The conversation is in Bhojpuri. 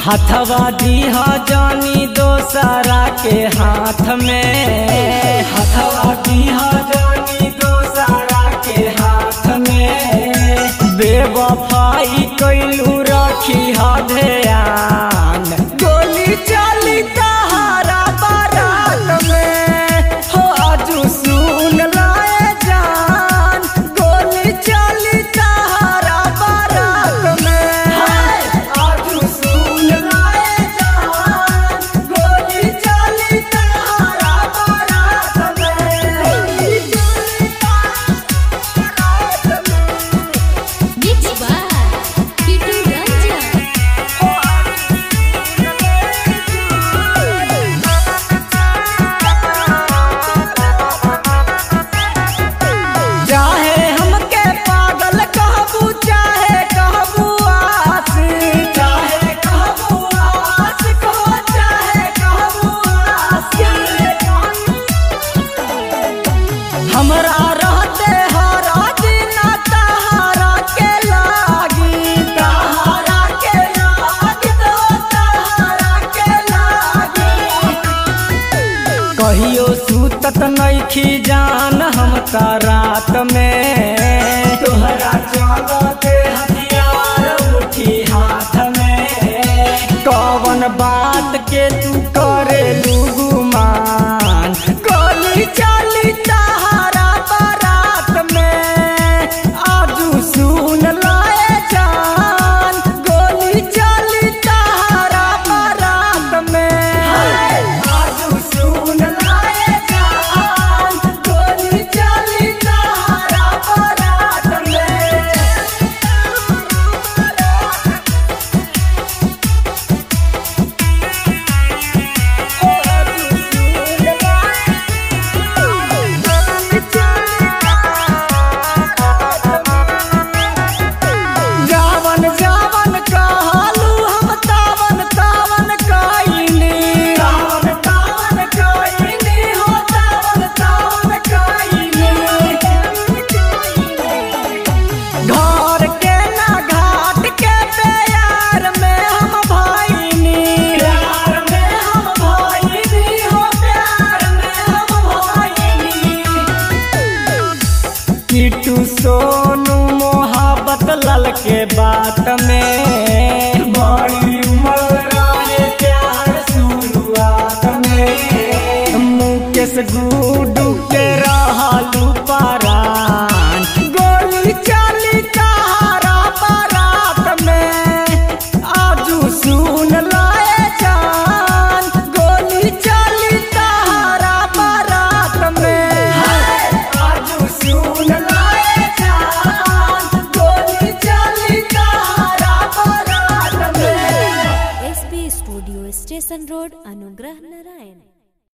हथवा दीहा जानी दोसरा के हाथ में, हथवा दीहा जानी दोसरा के हाथ में। बेवफाई कैलू रखी ध्यान, गोली चली तहारा बारात में हो आजू सुन लाए जान, गोली चली तहारा बारात में आजू सुन लाए जान, गोली चली तहारा बारात में। Mixed by Kitu Ranjan. चाहे हमके पागल कहबू, चाहे कहबू आशिक, चाहे कहबू आशिक हो, चाहे कहबू आशिक। हमरा रहते हरा दिन तहारा के लागी, तहारा के लागी तो तहारा के लागी। कहियो सूतत नइखी जान हम त रात में, तोहरा चलते हथियार उठी हाथ में। कौन बात के तू करे गुमान, गोली चली तहारा बारात में आजू सुन लाए जान, गोली चली तहारा बारात में आजू सुन लाए जान, गोली चली तहारा बारात में। जावन जावन कहलू हम तावन तावन कइनी, तावन तावन कइनी हो, तावन तावन कइनी। घर के ना घाट के प्यार में हम भइनी, प्यार में हम भइनी हो, प्यार में हम भइनी। किटू सोनू मोहब्बत लल के बात में, बड़ी उम्र रहे प्यार शुरुआत में। मुकेश गुडू के रहलू परान, गोली चली तहारा बारात में आजू सुन लाए जान, गोली चली तहारा बारात में आजू सुन लाए जान, गोली चली तहारा बारात में। SP Studio Station Road,